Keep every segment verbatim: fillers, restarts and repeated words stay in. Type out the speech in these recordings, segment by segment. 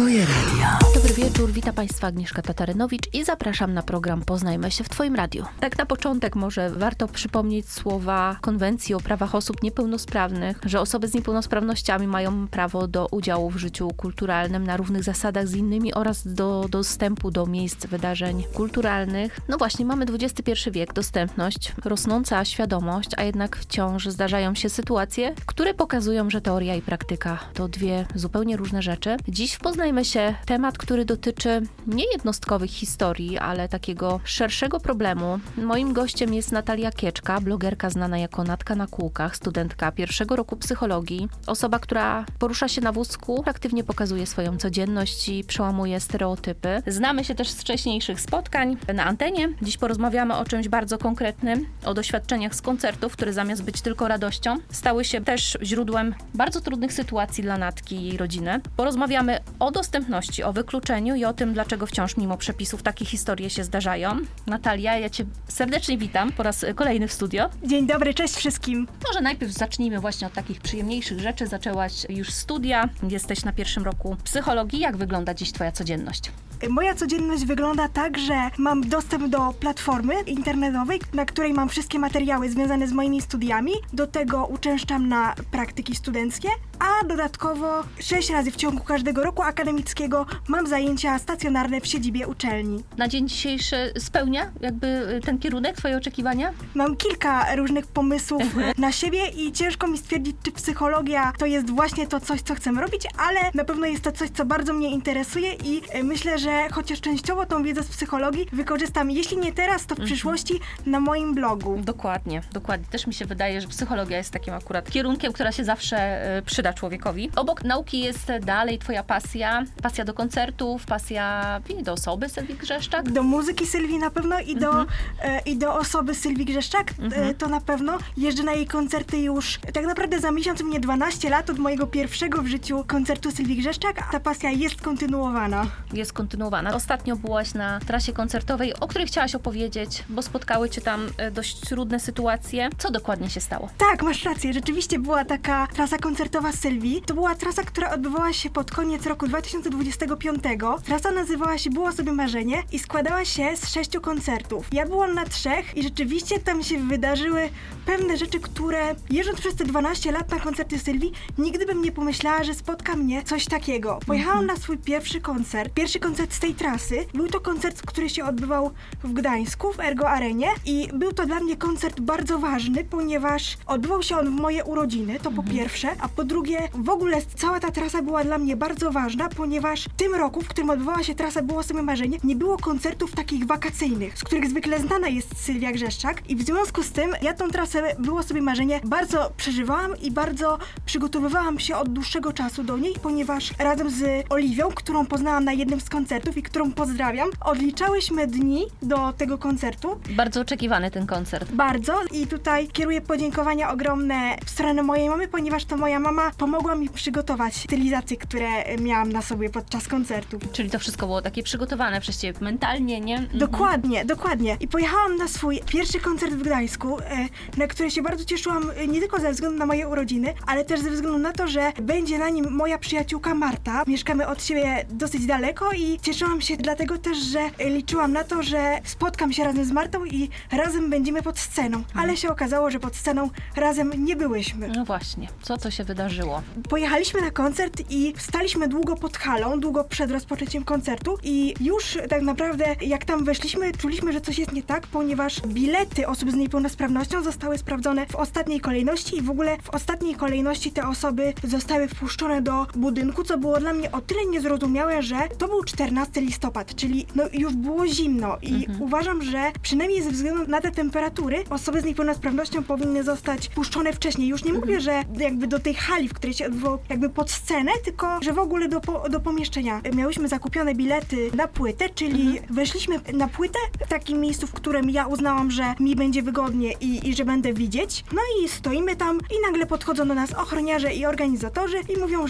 Twoje radio. Dobry wieczór, witam Państwa Agnieszka Tatarynowicz i zapraszam na program Poznajmy się w Twoim radiu. Tak na początek może warto przypomnieć słowa Konwencji o prawach osób niepełnosprawnych, że osoby z niepełnosprawnościami mają prawo do udziału w życiu kulturalnym na równych zasadach z innymi oraz do dostępu do miejsc wydarzeń kulturalnych. No właśnie, mamy dwudziesty pierwszy wiek, dostępność, rosnąca świadomość, a jednak wciąż zdarzają się sytuacje, które pokazują, że teoria i praktyka to dwie zupełnie różne rzeczy. Dziś poznajmy się temat, który dotyczy nie jednostkowych historii, ale takiego szerszego problemu. Moim gościem jest Natalia Kieczka, blogerka znana jako Natka na kółkach, studentka pierwszego roku psychologii, osoba, która porusza się na wózku, aktywnie pokazuje swoją codzienność i przełamuje stereotypy. Znamy się też z wcześniejszych spotkań na antenie. Dziś porozmawiamy o czymś bardzo konkretnym, o doświadczeniach z koncertów, które zamiast być tylko radością, stały się też źródłem bardzo trudnych sytuacji dla Natki i jej rodziny. Porozmawiamy o dostępności, o wykluczeniu i o tym, dlaczego wciąż mimo przepisów takie historie się zdarzają. Natalia, ja Cię serdecznie witam po raz kolejny w studio. Dzień dobry, cześć wszystkim. Może najpierw zacznijmy właśnie od takich przyjemniejszych rzeczy. Zaczęłaś już studia, jesteś na pierwszym roku psychologii. Jak wygląda dziś Twoja codzienność? Moja codzienność wygląda tak, że mam dostęp do platformy internetowej, na której mam wszystkie materiały związane z moimi studiami. Do tego uczęszczam na praktyki studenckie, a dodatkowo sześć razy w ciągu każdego roku akademickiego mam zajęcia stacjonarne w siedzibie uczelni. Na dzień dzisiejszy spełnia jakby ten kierunek Twoje oczekiwania? Mam kilka różnych pomysłów na siebie i ciężko mi stwierdzić, czy psychologia to jest właśnie to coś, co chcę robić, ale na pewno jest to coś, co bardzo mnie interesuje i myślę, że chociaż częściowo tą wiedzę z psychologii wykorzystam, jeśli nie teraz, to w przyszłości na moim blogu. Dokładnie, dokładnie. Też mi się wydaje, że psychologia jest takim akurat kierunkiem, która się zawsze y, przyda człowiekowi. Obok nauki jest dalej Twoja pasja, pasja do koncertów, pasja do osoby Sylwii Grzeszczak. Do muzyki Sylwii na pewno i do, mhm. e, i do osoby Sylwii Grzeszczak, mhm. e, to na pewno. Jeżdżę na jej koncerty już tak naprawdę za miesiąc mnie dwanaście lat od mojego pierwszego w życiu koncertu Sylwii Grzeszczak, a ta pasja jest kontynuowana. Jest kontynuowana. Ostatnio byłaś na trasie koncertowej, o której chciałaś opowiedzieć, bo spotkały Cię tam dość trudne sytuacje. Co dokładnie się stało? Tak, masz rację. Rzeczywiście była taka trasa koncertowa Sylwii. To była trasa, która odbywała się pod koniec roku dwa tysiące dwudziestego piątego. Trasa nazywała się Było sobie marzenie i składała się z sześciu koncertów. Ja byłam na trzech i rzeczywiście tam się wydarzyły pewne rzeczy, które jeżdżąc przez te dwanaście lat na koncerty Sylwii, nigdy bym nie pomyślała, że spotka mnie coś takiego. Pojechałam na swój pierwszy koncert. Pierwszy koncert z tej trasy. Był to koncert, który się odbywał w Gdańsku, w Ergo Arenie i był to dla mnie koncert bardzo ważny, ponieważ odbywał się on w moje urodziny, to po pierwsze, a po drugie w ogóle cała ta trasa była dla mnie bardzo ważna, ponieważ w tym roku, w którym odbywała się trasa Było sobie marzenie, nie było koncertów takich wakacyjnych, z których zwykle znana jest Sylwia Grzeszczak i w związku z tym ja tą trasę Było sobie marzenie bardzo przeżywałam i bardzo przygotowywałam się od dłuższego czasu do niej, ponieważ razem z Oliwią, którą poznałam na jednym z koncertów i którą pozdrawiam, odliczałyśmy dni do tego koncertu. Bardzo oczekiwany ten koncert. Bardzo i tutaj kieruję podziękowania ogromne w stronę mojej mamy, ponieważ to moja mama pomogła mi przygotować stylizacje, które miałam na sobie podczas koncertu. Czyli to wszystko było takie przygotowane przez Ciebie mentalnie, nie? Mhm. Dokładnie, dokładnie. I pojechałam na swój pierwszy koncert w Gdańsku, na który się bardzo cieszyłam nie tylko ze względu na moje urodziny, ale też ze względu na to, że będzie na nim moja przyjaciółka Marta. Mieszkamy od siebie dosyć daleko i cieszyłam się dlatego też, że liczyłam na to, że spotkam się razem z Martą i razem będziemy pod sceną. Ale się okazało, że pod sceną razem nie byłyśmy. No właśnie, co to się wydarzyło? Pojechaliśmy na koncert i staliśmy długo pod halą, długo przed rozpoczęciem koncertu i już tak naprawdę jak tam weszliśmy, czuliśmy, że coś jest nie tak, ponieważ bilety osób z niepełnosprawnością zostały sprawdzone w ostatniej kolejności i w ogóle w ostatniej kolejności te osoby zostały wpuszczone do budynku, co było dla mnie o tyle niezrozumiałe, że to był czternasty listopad, czyli no już było zimno i mhm. uważam, że przynajmniej ze względu na te temperatury osoby z niepełnosprawnością powinny zostać puszczone wcześniej. Już nie mhm. mówię, że jakby do tej hali, w której się odbywał jakby pod scenę, tylko że w ogóle do, po, do pomieszczenia. Miałyśmy zakupione bilety na płytę, czyli mhm. weszliśmy na płytę w takim miejscu, w którym ja uznałam, że mi będzie wygodnie i, i że będę widzieć. No i stoimy tam i nagle podchodzą do nas ochroniarze i organizatorzy i mówią, że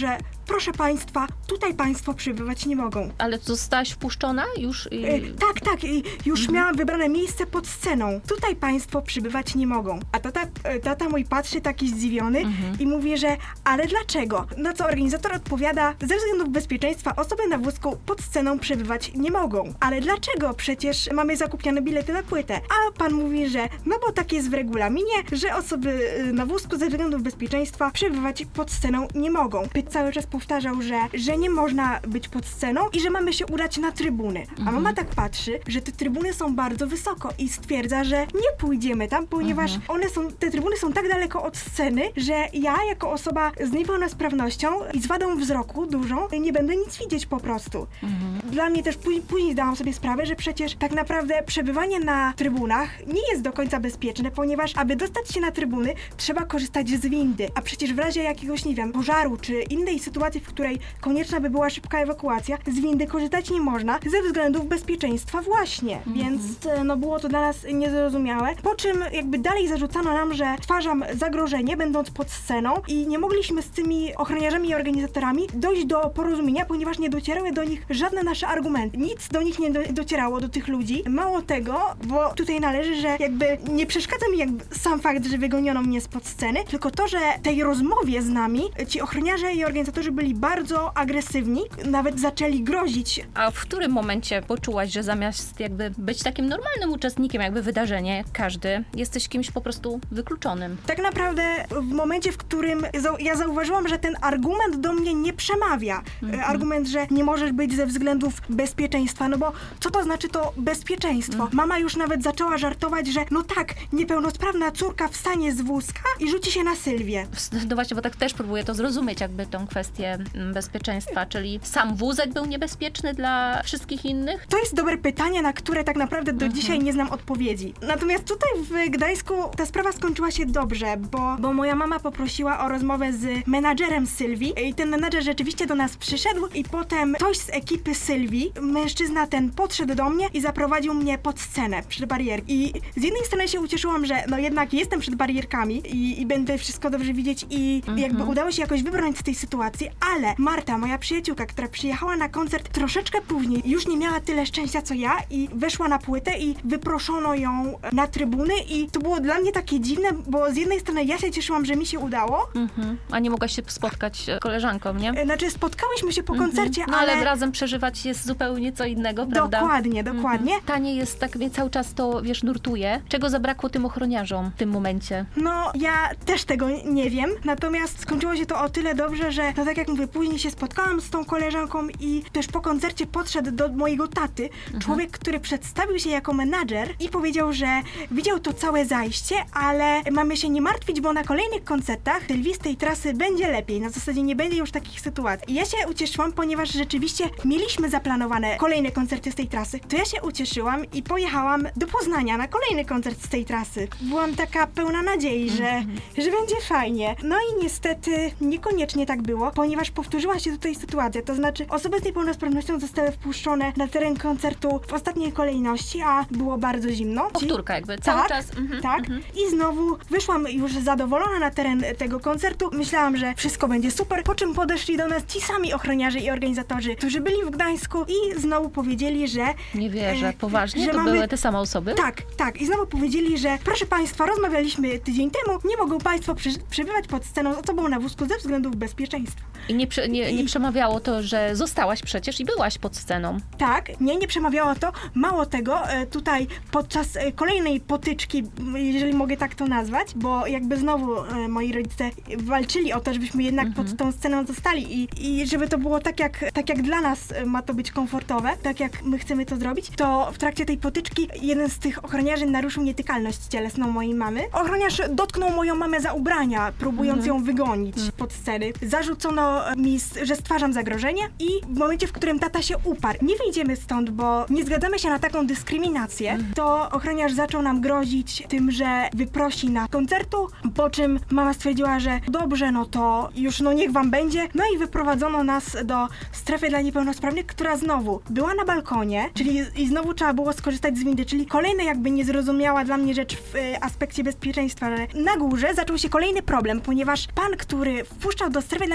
proszę państwa, tutaj państwo przybywać nie mogą. Ale zostałaś wpuszczona już? I... E, tak, tak, i już Mhm. miałam wybrane miejsce pod sceną. Tutaj państwo przybywać nie mogą. A tata, e, tata mój patrzy taki zdziwiony Mhm. i mówi, że ale dlaczego? Na co organizator odpowiada, ze względów bezpieczeństwa osoby na wózku pod sceną przebywać nie mogą. Ale dlaczego? Przecież mamy zakupione bilety na płytę. A pan mówi, że no bo tak jest w regulaminie, że osoby e, na wózku ze względów bezpieczeństwa przebywać pod sceną nie mogą. Pyt cały czas powtarzał, że, że nie można być pod sceną i że mamy się udać na trybuny. A mama tak patrzy, że te trybuny są bardzo wysoko i stwierdza, że nie pójdziemy tam, ponieważ one są, te trybuny są tak daleko od sceny, że ja jako osoba z niepełnosprawnością i z wadą wzroku dużą nie będę nic widzieć po prostu. Dla mnie też później, później zdałam sobie sprawę, że przecież tak naprawdę przebywanie na trybunach nie jest do końca bezpieczne, ponieważ aby dostać się na trybuny trzeba korzystać z windy, a przecież w razie jakiegoś, nie wiem, pożaru czy innej sytuacji, w której konieczna by była szybka ewakuacja, z windy korzystać nie można ze względów bezpieczeństwa właśnie, Mhm. więc e, no było to dla nas niezrozumiałe. Po czym jakby dalej zarzucano nam, że stwarzam zagrożenie będąc pod sceną i nie mogliśmy z tymi ochroniarzami i organizatorami dojść do porozumienia, ponieważ nie docierały do nich żadne nasze argumenty. Nic do nich nie do, docierało, do tych ludzi. Mało tego, bo tutaj należy, że jakby nie przeszkadza mi jakby sam fakt, że wygoniono mnie spod sceny, tylko to, że tej rozmowie z nami ci ochroniarze i organizatorzy byli bardzo agresywni, nawet zaczęli grozić. A w którym momencie poczułaś, że zamiast jakby być takim normalnym uczestnikiem jakby wydarzenia, jak każdy, jesteś kimś po prostu wykluczonym? Tak naprawdę w momencie, w którym zau- ja zauważyłam, że ten argument do mnie nie przemawia. Mhm. E, Argument, że nie możesz być ze względów bezpieczeństwa, no bo co to znaczy to bezpieczeństwo? Mhm. Mama już nawet zaczęła żartować, że no tak, niepełnosprawna córka wstanie z wózka i rzuci się na Sylwię. No właśnie, bo tak też próbuję to zrozumieć, jakby tą kwestię mm, bezpieczeństwa, czyli sam wózek był niebezpieczny dla wszystkich innych? To jest dobre pytanie, na które tak naprawdę do Mhm. dzisiaj nie znam odpowiedzi. Natomiast tutaj w Gdańsku ta sprawa skończyła się dobrze, bo, bo moja mama poprosiła o rozmowę z menadżerem Sylwii i ten menadżer rzeczywiście do nas przyszedł i potem ktoś z ekipy Sylwii, mężczyzna ten podszedł do mnie i zaprowadził mnie pod scenę, przed barierki. I z jednej strony się ucieszyłam, że no jednak jestem przed barierkami i, i będę wszystko dobrze widzieć i Mhm. jakby udało się jakoś wybrnąć z tej sytuacji, ale Marta, moja przyjaciółka, która przyjechała na koncert troszeczkę później, już nie miała tyle szczęścia co ja i weszła na płytę i wyproszono ją na trybuny i to było dla mnie takie dziwne, bo z jednej strony ja się cieszyłam, że mi się udało, Mhm. A nie mogłaś się spotkać z koleżanką, nie? e, znaczy spotkałyśmy się po koncercie, No ale... ale... razem przeżywać jest zupełnie co innego, prawda? Dokładnie, dokładnie. Mhm. Tanie jest, tak mnie cały czas to, wiesz, nurtuje. Czego zabrakło tym ochroniarzom w tym momencie? No, ja też tego nie wiem, natomiast skończyło się to o tyle dobrze, że no tak jak mówię, później się spotkałam z tą koleżanką i też po koncercie podszedł do mojego taty człowiek, który przedstawił się jako menadżer i powiedział, że widział to całe zajście, ale mamy się nie martwić, bo na kolejnych koncertach Sylwii z tej trasy będzie lepiej, na zasadzie nie będzie już takich sytuacji. I ja się ucieszyłam, ponieważ rzeczywiście mieliśmy zaplanowane kolejne koncerty z tej trasy, to ja się ucieszyłam i pojechałam do Poznania na kolejny koncert z tej trasy. Byłam taka pełna nadziei, że, że będzie fajnie. No i niestety niekoniecznie tak było, ponieważ powtórzyła się tutaj sytuacja, to znaczy osoby z niepełnosprawnością zostały wpuszczone na teren koncertu w ostatniej kolejności, a było bardzo zimno. Powtórka jakby, cały Tak, czas. Mhm, tak. mhm. I znowu wyszłam już zadowolona na teren tego koncertu. Myślałam, że wszystko będzie super, po czym podeszli do nas ci sami ochroniarze i organizatorzy, którzy byli w Gdańsku i znowu powiedzieli, że... Nie wierzę, e, poważnie? że To mamy- były te same osoby? Tak, tak. I znowu powiedzieli, że proszę państwa, rozmawialiśmy tydzień temu, nie mogą państwo przy, przebywać pod sceną z osobą na wózku ze względów bezpieczeństwa. I nie, prze, nie, nie I- przemawiało to, że zostałaś przecież i byłaś pod sceną. Tak, nie, nie przemawiało to. Mało tego, e, tutaj podczas e, kolejnej potyczki, m, jeżeli mogę tak to nazwać, bo jakby znowu e, moi rodzice walczyli o to, żebyśmy jednak Mhm. pod tą sceną zostali i, i żeby to było tak jak, tak jak dla nas e, ma to być komfortowe, tak jak my chcemy to zrobić, to w trakcie tej potyczki jeden z tych ochroniarzy naruszył nietykalność cielesną mojej mamy. Ochroniarz dotknął moją mamę za ubrania, próbując Mhm. ją wygonić pod sceny. Zarzucono mi, że stwarzam zagrożenie i w momencie, w którym tata się uparł, nie wyjdziemy stąd, bo nie zgadzamy się na taką dyskryminację, to ochroniarz zaczął nam grozić tym, że wyprosi na koncertu, po czym mama stwierdziła, że dobrze, no to już no niech wam będzie. No i wyprowadzono nas do strefy dla niepełnosprawnych, która znowu była na balkonie, czyli i znowu trzeba było skorzystać z windy, czyli kolejna jakby niezrozumiała dla mnie rzecz w y, aspekcie bezpieczeństwa, że na górze zaczął się kolejny problem, ponieważ pan, który wpuszczał do strefy dla niepełnosprawnych,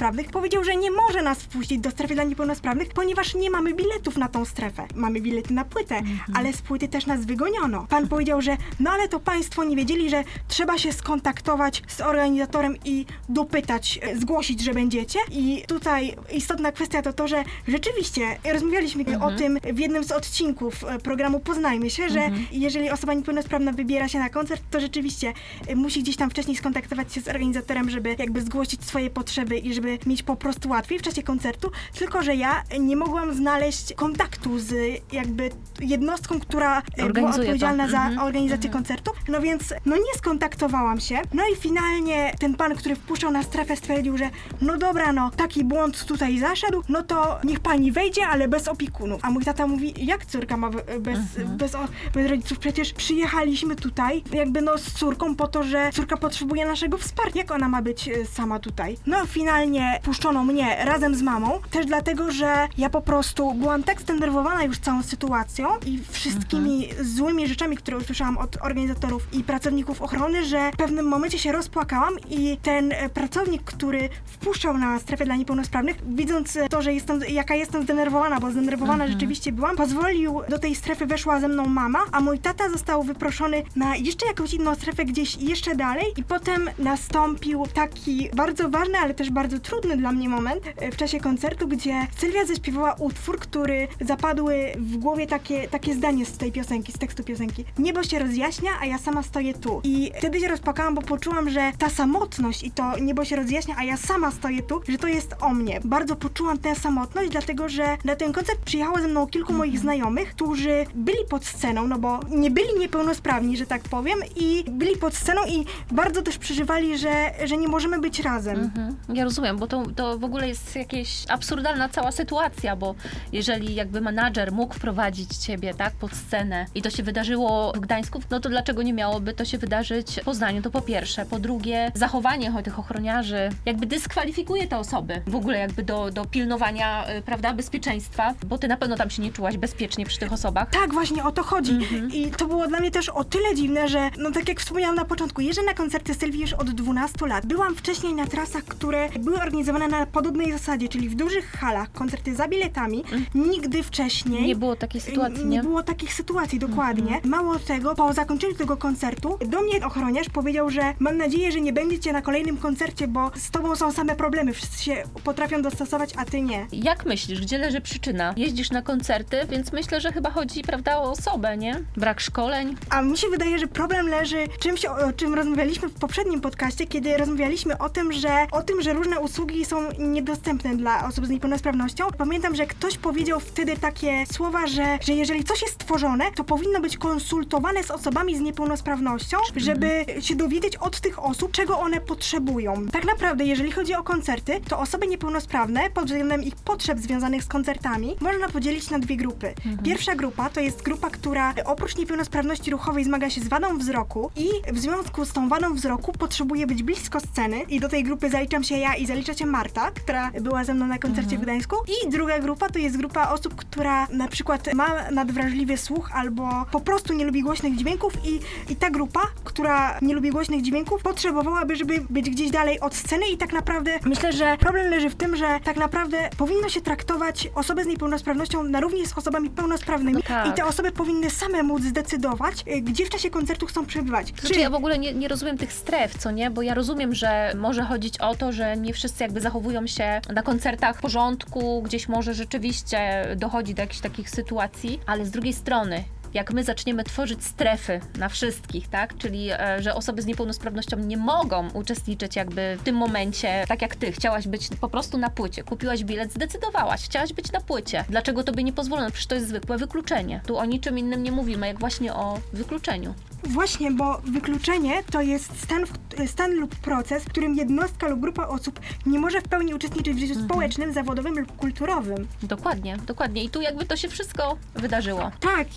niepełnosprawnych, powiedział, że nie może nas wpuścić do strefy dla niepełnosprawnych, ponieważ nie mamy biletów na tą strefę. Mamy bilety na płytę, mhm. ale z płyty też nas wygoniono. Pan powiedział, że no ale to państwo nie wiedzieli, że trzeba się skontaktować z organizatorem i dopytać, zgłosić, że będziecie. I tutaj istotna kwestia to to, że rzeczywiście rozmawialiśmy mhm. o tym w jednym z odcinków programu Poznajmy się, że mhm. jeżeli osoba niepełnosprawna wybiera się na koncert, to rzeczywiście musi gdzieś tam wcześniej skontaktować się z organizatorem, żeby jakby zgłosić swoje potrzeby i żeby mieć po prostu łatwiej w czasie koncertu, tylko że ja nie mogłam znaleźć kontaktu z jakby jednostką, która Organizuje była odpowiedzialna to. za mhm. organizację mhm. koncertu, no więc no nie skontaktowałam się. No i finalnie ten pan, który wpuszczał na strefę, stwierdził, że no dobra, no taki błąd tutaj zaszedł, no to niech pani wejdzie, ale bez opiekunów. A mój tata mówi, jak córka ma bez, mhm. bez, bez rodziców? Przecież przyjechaliśmy tutaj jakby no z córką po to, że córka potrzebuje naszego wsparcia. Jak ona ma być sama tutaj? No finalnie puszczono mnie razem z mamą, też dlatego, że ja po prostu byłam tak zdenerwowana już całą sytuacją i wszystkimi mhm. złymi rzeczami, które usłyszałam od organizatorów i pracowników ochrony, że w pewnym momencie się rozpłakałam i ten pracownik, który wpuszczał na strefę dla niepełnosprawnych, widząc to, że jestem, jaka jestem zdenerwowana, bo zdenerwowana mhm. rzeczywiście byłam, pozwolił, do tej strefy weszła ze mną mama, a mój tata został wyproszony na jeszcze jakąś inną strefę gdzieś jeszcze dalej i potem nastąpił taki bardzo ważny, ale też bardzo trudny dla mnie moment w czasie koncertu, gdzie Sylwia zaśpiewała utwór, który zapadły w głowie takie, takie zdanie z tej piosenki, z tekstu piosenki. Niebo się rozjaśnia, a ja sama stoję tu. I wtedy się rozpłakałam, bo poczułam, że ta samotność i to niebo się rozjaśnia, a ja sama stoję tu, że to jest o mnie. Bardzo poczułam tę samotność, dlatego że na ten koncert przyjechało ze mną kilku moich znajomych, którzy byli pod sceną, no bo nie byli niepełnosprawni, że tak powiem, i byli pod sceną i bardzo też przeżywali, że, że nie możemy być razem. Mhm. Ja rozumiem, bo to, to w ogóle jest jakaś absurdalna cała sytuacja, bo jeżeli jakby menadżer mógł wprowadzić ciebie, tak, pod scenę i to się wydarzyło w Gdańsku, no to dlaczego nie miałoby to się wydarzyć w Poznaniu? To po pierwsze. Po drugie, zachowanie tych ochroniarzy jakby dyskwalifikuje te osoby w ogóle jakby do, do pilnowania, prawda, bezpieczeństwa, bo ty na pewno tam się nie czułaś bezpiecznie przy tych osobach. Tak, właśnie o to chodzi. Mhm. I to było dla mnie też o tyle dziwne, że no tak jak wspomniałam na początku, jeżdżę na koncerty Sylwii już od dwunastu lat. Byłam wcześniej na trasach, które były organizowane na podobnej zasadzie, czyli w dużych halach, koncerty za biletami. Mhm. Nigdy wcześniej nie było takiej sytuacji, nie? Nie było takich sytuacji, dokładnie. Mhm. Mało tego, po zakończeniu tego koncertu do mnie ochroniarz powiedział, że mam nadzieję, że nie będziecie na kolejnym koncercie, bo z tobą są same problemy. Wszyscy się potrafią dostosować, a ty nie. Jak myślisz, gdzie leży przyczyna? Jeździsz na koncerty, więc myślę, że chyba chodzi, prawda, o osobę, nie? Brak szkoleń. A mi się wydaje, że problem leży czymś, o czym rozmawialiśmy w poprzednim podcaście, kiedy rozmawialiśmy o tym, że o tym, że różne usługi są niedostępne dla osób z niepełnosprawnością. Pamiętam, że ktoś powiedział wtedy takie słowa, że, że jeżeli coś jest stworzone, to powinno być konsultowane z osobami z niepełnosprawnością, żeby mhm. się dowiedzieć od tych osób, czego one potrzebują. Tak naprawdę, jeżeli chodzi o koncerty, to osoby niepełnosprawne pod względem ich potrzeb związanych z koncertami można podzielić na dwie grupy. Mhm. Pierwsza grupa to jest grupa, która oprócz niepełnosprawności ruchowej zmaga się z wadą wzroku i w związku z tą wadą wzroku potrzebuje być blisko sceny i do tej grupy zaliczam się ja i zalicza się Marta, która była ze mną na koncercie mhm. w Gdańsku. I druga grupa to jest grupa osób, która na przykład ma nadwrażliwy słuch albo po prostu nie lubi głośnych dźwięków i, i ta grupa, która nie lubi głośnych dźwięków, potrzebowałaby, żeby być gdzieś dalej od sceny i tak naprawdę myślę, że problem leży w tym, że tak naprawdę powinno się traktować osobę z niepełnosprawnością na równi z osobami pełnosprawnymi no tak. i te osoby powinny same móc zdecydować, gdzie w czasie koncertu chcą przebywać. Znaczy Czy... ja w ogóle nie, nie rozumiem tych stref, co nie? Bo ja rozumiem, że może chodzić o to, że nie wszyscy jakby zachowują się na koncertach w porządku, gdzieś może rzeczywiście dochodzi do jakichś takich sytuacji, ale z drugiej strony jak my zaczniemy tworzyć strefy na wszystkich, tak? Czyli, e, że osoby z niepełnosprawnością nie mogą uczestniczyć jakby w tym momencie, tak jak ty, chciałaś być po prostu na płycie, kupiłaś bilet, zdecydowałaś, chciałaś być na płycie. Dlaczego tobie nie pozwolono? Przecież to jest zwykłe wykluczenie. Tu o niczym innym nie mówimy, jak właśnie o wykluczeniu. Właśnie, bo wykluczenie to jest stan, stan lub proces, w którym jednostka lub grupa osób nie może w pełni uczestniczyć w życiu mhm. społecznym, zawodowym lub kulturowym. Dokładnie, dokładnie. I tu jakby to się wszystko wydarzyło. Tak, ja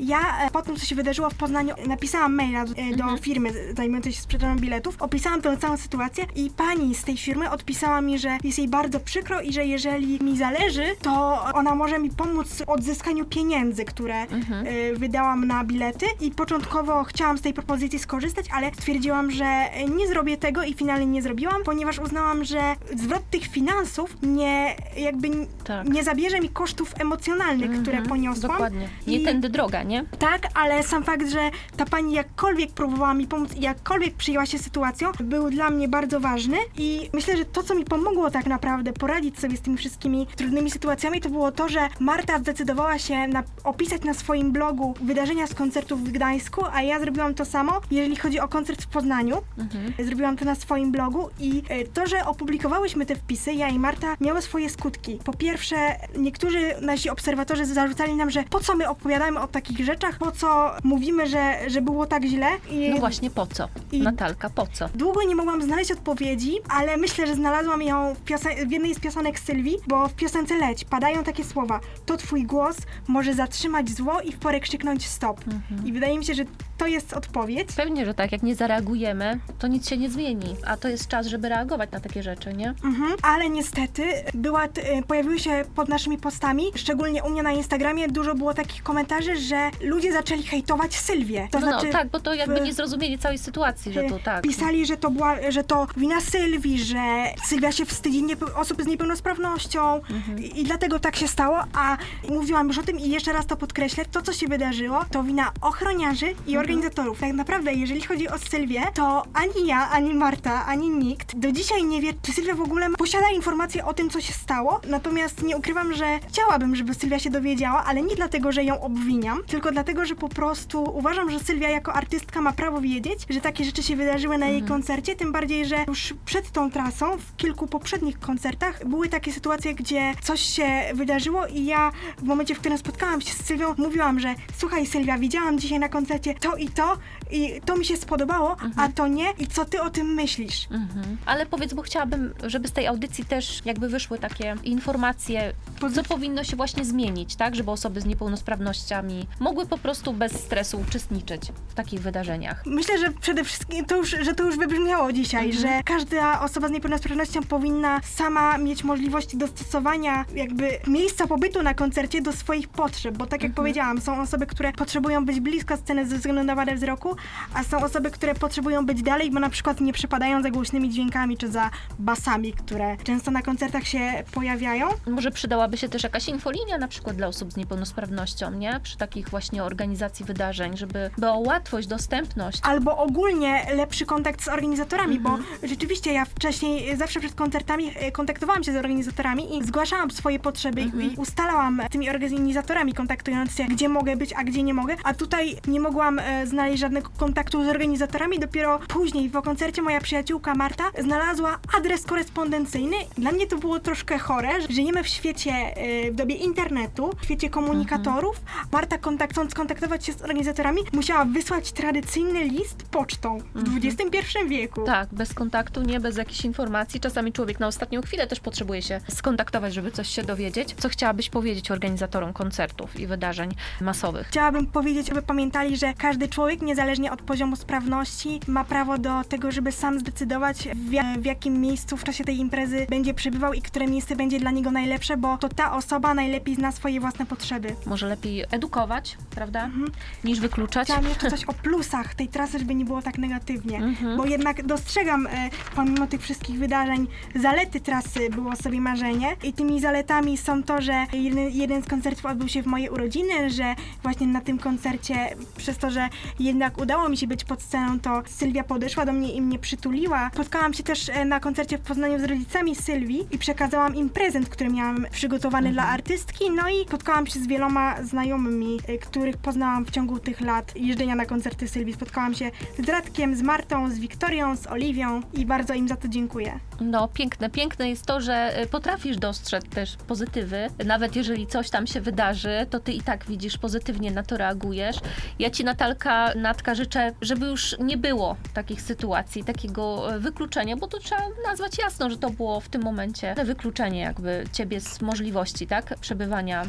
e, po tym, co się wydarzyło w Poznaniu, napisałam maila do, e, do mhm. firmy zajmującej się sprzedażą biletów, opisałam tę całą sytuację i pani z tej firmy odpisała mi, że jest jej bardzo przykro i że jeżeli mi zależy, to ona może mi pomóc w odzyskaniu pieniędzy, które mhm. e, wydałam na bilety i początkowo chciałam z tej propozycji skorzystać, ale stwierdziłam, że nie zrobię tego i finalnie nie zrobiłam, ponieważ uznałam, że zwrot tych finansów nie jakby tak. nie zabierze mi kosztów emocjonalnych, mm-hmm. które poniosłam. Dokładnie. Nie I, tędy droga, nie? Tak, ale sam fakt, że ta pani jakkolwiek próbowała mi pomóc i jakkolwiek przyjęła się sytuacją, był dla mnie bardzo ważny i myślę, że to, co mi pomogło tak naprawdę poradzić sobie z tymi wszystkimi trudnymi sytuacjami, to było to, że Marta zdecydowała się na, opisać na swoim blogu wydarzenia z koncertów w Gdańsku, a ja zrobiłam to samo, jeżeli chodzi o koncert w Poznaniu. Mm-hmm. Zrobiłam to na swoim blogu i to, że opublikowałyśmy te wpisy, ja i Marta, miało swoje skutki. Po pierwsze, niektórzy nasi obserwatorzy zarzucali nam, że po co my opowiadamy o takich rzeczach, po co mówimy, że, że było tak źle. I, no właśnie, po co? I Natalka, po co? Długo nie mogłam znaleźć odpowiedzi, ale myślę, że znalazłam ją w, piosen- w jednej z piosenek Sylwii, bo w piosence Leć padają takie słowa: to twój głos może zatrzymać zło i w porę krzyknąć stop. Mhm. I wydaje mi się, że to jest odpowiedź. Pewnie, że tak. Jak nie zareagujemy, to nic się nie zmieni. A to jest czas, żeby reagować na takie rzeczy, nie? Mhm, ale niestety była, t- pojawiły się pod naszymi postami, szczególnie u mnie na Instagramie, dużo było takich komentarzy, że ludzie zaczęli hejtować Sylwię. To no, znaczy, no tak, bo to jakby w, nie zrozumieli całej sytuacji, że to tak. Pisali, że to była, że to wina Sylwii, że Sylwia się wstydzi niepe- osób z niepełnosprawnością mhm. I, i dlatego tak się stało, a mówiłam już o tym i jeszcze raz to podkreślę, to co się wydarzyło, to wina ochroniarzy i mhm. organizatorów. Tak naprawdę, jeżeli chodzi o Sylwię, to ani ja, ani Marta, ani nikt do dzisiaj nie wie, czy Sylwia w ogóle posiada informacje o tym, co się stało, natomiast nie ukrywam, że chciałabym, żeby Sylwia się dowiedziała, ale nie dlatego, że ją obwiniam, tylko dlatego, że po prostu uważam, że Sylwia jako artystka ma prawo wiedzieć, że takie rzeczy się wydarzyły na jej mhm. koncercie, tym bardziej, że już przed tą trasą, w kilku poprzednich koncertach były takie sytuacje, gdzie coś się wydarzyło i ja w momencie, w którym spotkałam się z Sylwią, mówiłam, że słuchaj Sylwia, widziałam dzisiaj na koncercie to i to i to mi się spodobało, mhm. a to nie i co ty o tym myślisz? Mhm. Ale powiedz, bo chciałabym, żeby z tej audycji też jakby wyszły takie informacje, co powinno się właśnie zmienić, tak, żeby osoby z niepełnosprawnościami mogły po prostu bez stresu uczestniczyć w takich wydarzeniach. Myślę, że przede wszystkim to już, że to już wybrzmiało dzisiaj, mhm. że każda osoba z niepełnosprawnością powinna sama mieć możliwość dostosowania jakby miejsca pobytu na koncercie do swoich potrzeb, bo tak jak mhm. powiedziałam, są osoby, które potrzebują być blisko sceny ze względu na wadę wzroku, a są osoby, które potrzebują być dalej, bo na przykład nie przepadają za głośnymi dźwiękami czy za basami, które często na koncertach się pojawiają. Może przydałaby się też jakaś infolinia na przykład dla osób z niepełnosprawnością, nie? Przy takich właśnie organizacji wydarzeń, żeby była łatwość, dostępność. Albo ogólnie lepszy kontakt z organizatorami, mhm. bo rzeczywiście ja wcześniej zawsze przed koncertami kontaktowałam się z organizatorami i zgłaszałam swoje potrzeby mhm. i ustalałam tymi organizatorami, kontaktując się, gdzie mogę być, a gdzie nie mogę, a tutaj nie mogłam e, znaleźć żadnego kontaktu z organizatorami, dopiero później po koncercie moja przyjaciółka Marta znalazła adres korespondencyjny. Dla mnie to było troszkę chore, że żyjemy w świecie, w dobie internetu, w świecie komunikatorów. Mhm. Marta, kontakt, chcąc kontaktować się z organizatorami, musiała wysłać tradycyjny list pocztą w mhm. dwudziestym pierwszym wieku. Tak, bez kontaktu, nie bez jakichś informacji. Czasami człowiek na ostatnią chwilę też potrzebuje się skontaktować, żeby coś się dowiedzieć. Co chciałabyś powiedzieć organizatorom koncertów i wydarzeń masowych? Chciałabym powiedzieć, żeby pamiętali, że każdy człowiek, niezależnie od poziomu sprawności, ma prawo do tego, żeby sam zdecydować, w, jak, w jakim miejscu w czasie tej imprezy będzie przebywał i które miejsce będzie dla niego najlepsze, bo to ta osoba najlepiej zna swoje własne potrzeby. Może lepiej edukować, prawda? Mhm. Niż wykluczać. Chciałam jeszcze coś o plusach tej trasy, żeby nie było tak negatywnie, mhm. bo jednak dostrzegam, e, pomimo tych wszystkich wydarzeń, zalety trasy Było sobie marzenie i tymi zaletami są to, że jeden, jeden z koncertów odbył się w moje urodziny, że właśnie na tym koncercie, przez to, że jednak udało mi się być pod sceną, to Sylwia podeszła do mnie i mnie przytuliła. Spotkałam się też na koncercie w Poznaniu z rodzicami Sylwii i przekazałam im prezent, który miałam przygotowany mhm. dla artystki, no i spotkałam się z wieloma znajomymi, których poznałam w ciągu tych lat jeżdżenia na koncerty Sylwii. Spotkałam się z Radkiem, z Martą, z Wiktorią, z Oliwią i bardzo im za to dziękuję. No piękne, piękne jest to, że potrafisz dostrzec też pozytywy, nawet jeżeli coś tam się wydarzy, to ty i tak widzisz pozytywnie, na to reagujesz. Ja ci, Natalka, Natka, życzę, żeby już nie było takich sytuacji, takiego wykluczenia, bo to trzeba nazwać jasno, że to było w tym momencie wykluczenie jakby ciebie z możliwości, tak, przebywania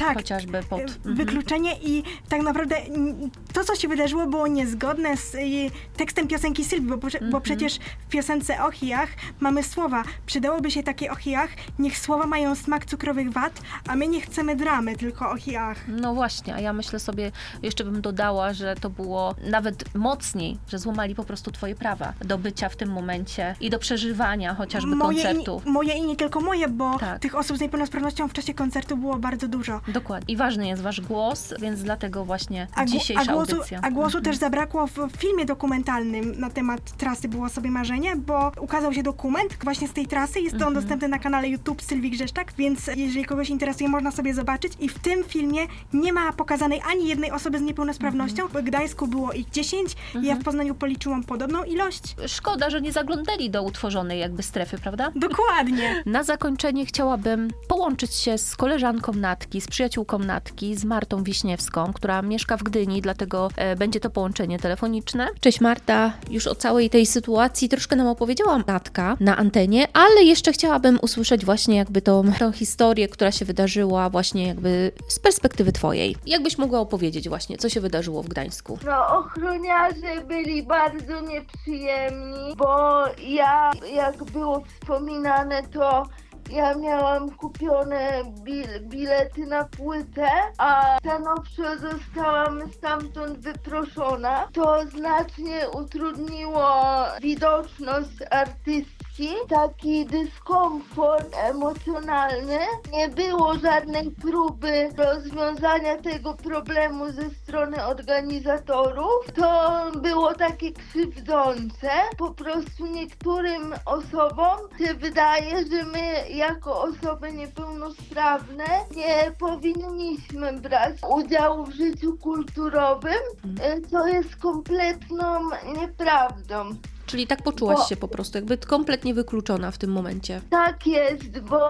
Tak, chociażby pod... Mhm. Wykluczenie i tak naprawdę to, co się wydarzyło, było niezgodne z tekstem piosenki Sylwii, bo, mhm. bo przecież w piosence o chijach mamy słowa. Przydałoby się takie o chijach, niech słowa mają smak cukrowych wat, a my nie chcemy dramy, tylko o chijach. No właśnie, a ja myślę sobie, jeszcze bym dodała, że to było nawet mocniej, że złamali po prostu twoje prawa do bycia w tym momencie i do przeżywania chociażby moje koncertu. I, moje i nie tylko moje, bo tak. tych osób z niepełnosprawnością w czasie koncertu było bardzo dużo. Dokładnie. I ważny jest wasz głos, więc dlatego właśnie a dzisiejsza a głosu, audycja. A głosu mhm. też zabrakło w filmie dokumentalnym na temat trasy Było sobie marzenie, bo ukazał się dokument właśnie z tej trasy. Jest to on mhm. dostępny na kanale YouTube Sylwii Grzeszczak, więc jeżeli kogoś interesuje, można sobie zobaczyć. I w tym filmie nie ma pokazanej ani jednej osoby z niepełnosprawnością. Mhm. W Gdańsku było ich dziesięć mhm. i ja w Poznaniu policzyłam podobną ilość. Szkoda, że nie zaglądali do utworzonej jakby strefy, prawda? Dokładnie. Na zakończenie chciałabym połączyć się z koleżanką Natki, z przyjaciółką Natki, z Martą Wiśniewską, która mieszka w Gdyni, dlatego e, będzie to połączenie telefoniczne. Cześć Marta, już o całej tej sytuacji troszkę nam opowiedziała Natka na antenie, ale jeszcze chciałabym usłyszeć właśnie jakby tą, tą historię, która się wydarzyła właśnie jakby z perspektywy twojej. Jakbyś mogła opowiedzieć właśnie, co się wydarzyło w Gdańsku? No, ochroniarze byli bardzo nieprzyjemni, bo ja, jak było wspominane, to ja miałam kupione bil- bilety na płytę, a stanowczo zostałam stamtąd wyproszona. To znacznie utrudniło widoczność artystki, taki dyskomfort emocjonalny. Nie było żadnej próby rozwiązania tego problemu ze strony organizatorów. To było takie krzywdzące. Po prostu niektórym osobom się wydaje, że my jako osoby niepełnosprawne nie powinniśmy brać udziału w życiu kulturowym, co jest kompletną nieprawdą. Czyli tak poczułaś bo, się po prostu, jakby kompletnie wykluczona w tym momencie. Tak jest, bo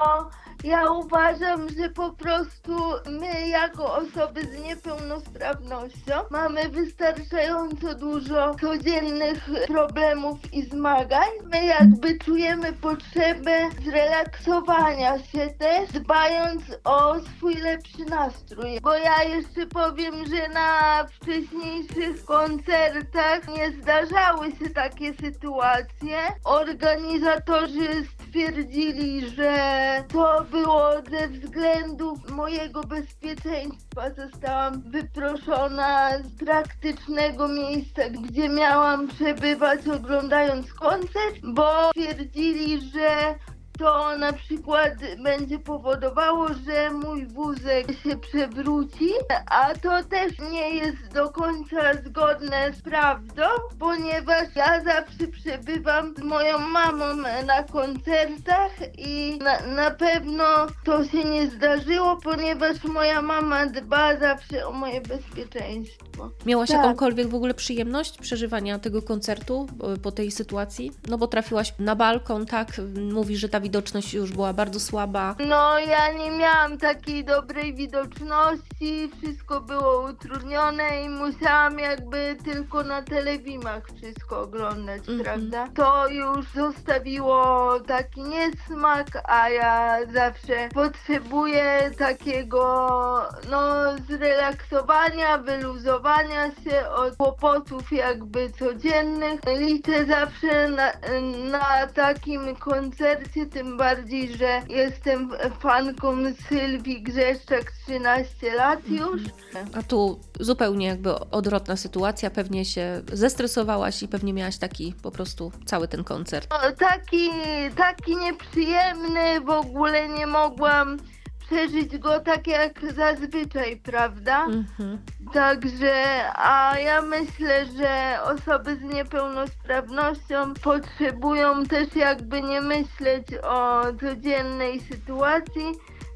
ja uważam, że po prostu my jako osoby z niepełnosprawnością mamy wystarczająco dużo codziennych problemów i zmagań. My jakby czujemy potrzebę zrelaksowania się też, dbając o swój lepszy nastrój. Bo ja jeszcze powiem, że na wcześniejszych koncertach nie zdarzały się takie sytuacje. Organizatorzy stwierdzili, że to było ze względów mojego bezpieczeństwa. Zostałam wyproszona z praktycznego miejsca, gdzie miałam przebywać oglądając koncert, bo stwierdzili, że to na przykład będzie powodowało, że mój wózek się przewróci, a to też nie jest do końca zgodne z prawdą, ponieważ ja zawsze przebywam z moją mamą na koncertach i na, na pewno to się nie zdarzyło, ponieważ moja mama dba zawsze o moje bezpieczeństwo. Miałaś tak. jakąkolwiek w ogóle przyjemność przeżywania tego koncertu po tej sytuacji? No bo trafiłaś na balkon, tak? Mówisz, że ta widoczność już była bardzo słaba. No ja nie miałam takiej dobrej widoczności, wszystko było utrudnione i musiałam jakby tylko na telewimach wszystko oglądać, mm-hmm. prawda? To już zostawiło taki niesmak, a ja zawsze potrzebuję takiego no zrelaksowania, wyluzowania się od kłopotów jakby codziennych. Liczę zawsze na, na takim koncercie, tym bardziej, że jestem fanką Sylwii Grzeszczak trzynaście lat już. A tu zupełnie jakby odwrotna sytuacja, pewnie się zestresowałaś i pewnie miałaś taki po prostu cały ten koncert. No, taki, taki nieprzyjemny, w ogóle nie mogłam przeżyć go tak jak zazwyczaj, prawda? Mhm. Także, a ja myślę, że osoby z niepełnosprawnością potrzebują też jakby nie myśleć o codziennej sytuacji,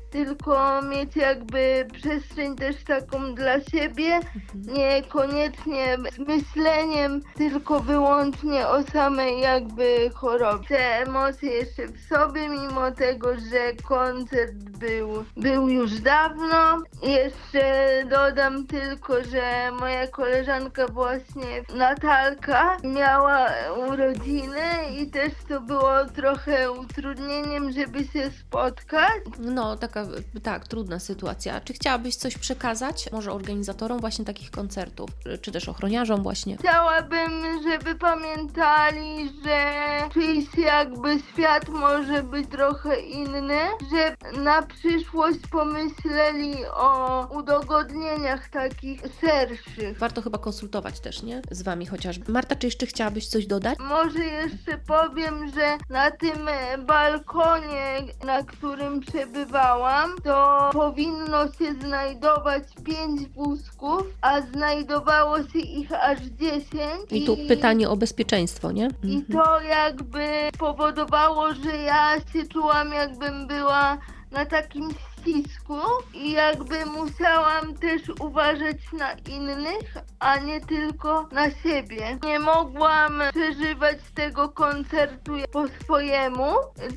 tylko mieć jakby przestrzeń też taką dla siebie, mhm. niekoniecznie z myśleniem tylko wyłącznie o samej jakby chorobie. Te emocje jeszcze w sobie, mimo tego, że koncert był, był już dawno. Jeszcze dodam tylko, że moja koleżanka właśnie Natalka miała urodziny i też to było trochę utrudnieniem, żeby się spotkać. No, taka tak, trudna sytuacja. Czy chciałabyś coś przekazać może organizatorom właśnie takich koncertów, czy też ochroniarzom właśnie? Chciałabym, żeby pamiętali, że czyjś jakby świat może być trochę inny, że na przyszłość pomyśleli o udogodnieniach takich szerszych. Warto chyba konsultować też, nie? Z Wami chociażby. Marta, czy jeszcze chciałabyś coś dodać? Może jeszcze powiem, że na tym balkonie, na którym przebywałam, to powinno się znajdować pięć wózków, a znajdowało się ich aż dziesięć. I tu pytanie o bezpieczeństwo, nie? I Mhm. to jakby powodowało, że ja się czułam, jakbym była na takim ścisku i jakby musiałam też uważać na innych, a nie tylko na siebie. Nie mogłam przeżywać tego koncertu po swojemu,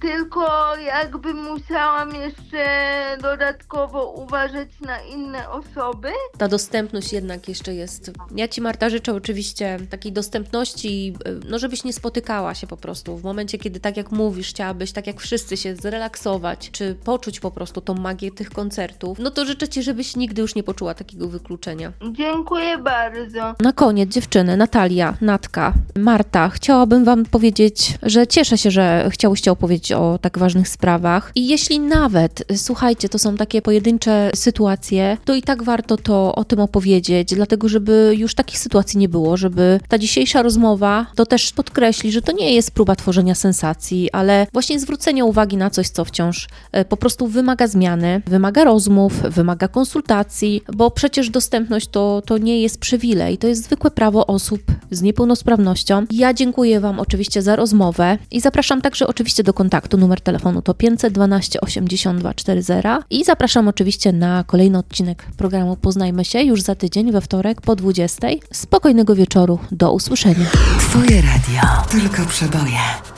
tylko jakby musiałam jeszcze dodatkowo uważać na inne osoby. Ta dostępność jednak jeszcze jest. Ja Ci, Marta, życzę oczywiście takiej dostępności, no żebyś nie spotykała się po prostu w momencie, kiedy tak jak mówisz, chciałabyś tak jak wszyscy się zrelaksować, czy poczuć po prostu tą magię tych koncertów, no to życzę Ci, żebyś nigdy już nie poczuła takiego wykluczenia. Dziękuję bardzo. Na koniec dziewczyny, Natalia, Natka, Marta, chciałabym Wam powiedzieć, że cieszę się, że chciałyście opowiedzieć o tak ważnych sprawach i jeśli nawet, słuchajcie, to są takie pojedyncze sytuacje, to i tak warto to o tym opowiedzieć, dlatego żeby już takich sytuacji nie było, żeby ta dzisiejsza rozmowa to też podkreśli, że to nie jest próba tworzenia sensacji, ale właśnie zwrócenia uwagi na coś, co wciąż po prostu wymaga zmiany, wymaga rozmów, wymaga konsultacji, bo przecież dostępność to, to nie jest przywilej, to jest zwykłe prawo osób z niepełnosprawnością. Ja dziękuję Wam oczywiście za rozmowę i zapraszam także oczywiście do kontaktu. Numer telefonu to pięćset dwanaście osiemdziesiąt dwa czterdzieści i zapraszam oczywiście na kolejny odcinek programu Poznajmy się już za tydzień we wtorek po dwudziestej. Spokojnego wieczoru, do usłyszenia. Twoje radio, tylko przeboje.